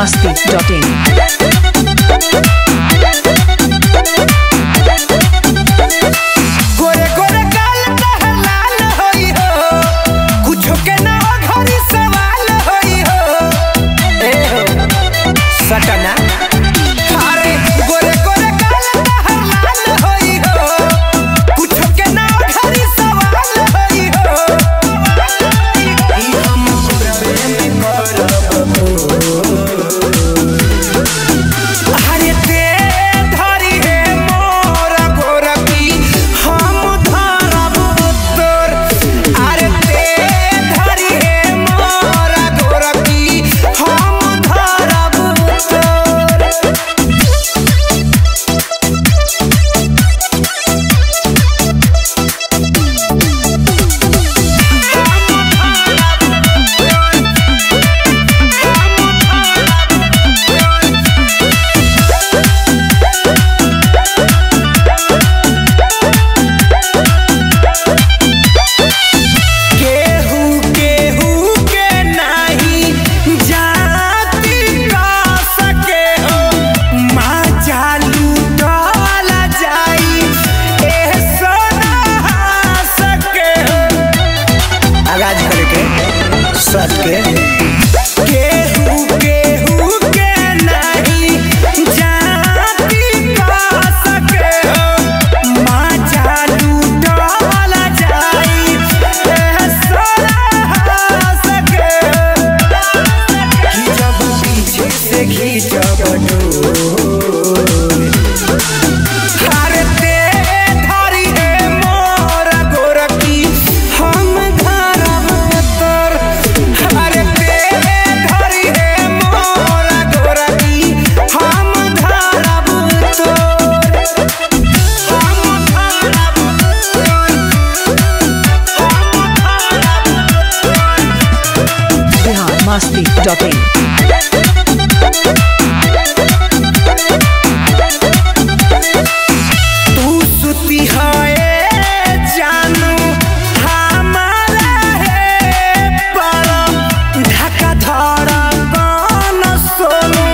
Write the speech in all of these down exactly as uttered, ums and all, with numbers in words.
masti dot in. गोरे गोरे गाल तहर लाल होई हो, कुछो के ना घरी सवाल होई हो। ए हो सटना अरे गोरे गोरे गाल तहर लाल होई हो, कुछो के ना घरी सवाल होई हो। ई हम प्रेम करब अरे ते धरी हे मोर गोरकी हम धरब तोर। अरे ते धरी हे मोर गोरकी हम धरब तोर। केहू केहू के नाही जाति का सके हो, माँ चालू डाला जाई एह सोना सके हो। आगाज करके सट के केहू केहू के नहीं जाति का सके हो, माँ चालू डाला जाई एह सोना सके हो। कि जब पीछे से खींचब डोर, अरे ते धरी हे मोर गोरकी हम धरब तोर। अरे ते धरी हे मोर गोरकी हम धरब तोर। हम धरब तोर। Bihar masti dot in. तू सुती है जानू हमारा है पर ढका धड़ा कौन सोनू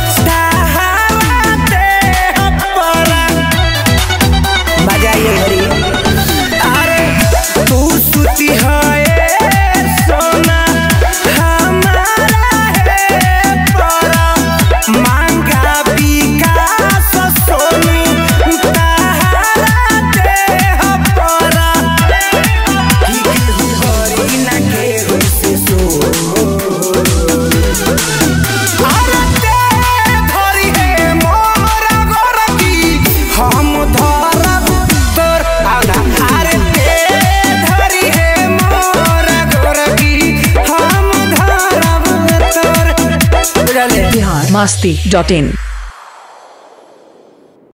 सहाते पर मजा ये घड़ी। अरे तू सुती है सोना हमारा है पर मांगा विकास सोनू तहाराते पर। कि केहू करी ना केहू से सोर। अरे ते धरी हे मोर गोरकी हम धरब तोर। आओ ना अरे ते धरी हे मोर गोरकी हम धरब तोर। बुझले Bihar masti dot in.